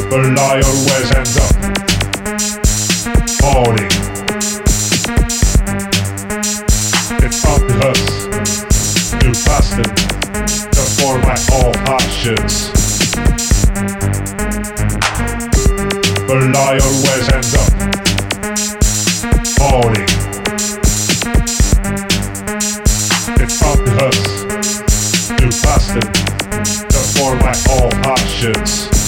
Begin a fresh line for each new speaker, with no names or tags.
But I always end up falling. It's up to us to fasten before my all passions. But I always end up falling. It's up to us to fasten before my all passions.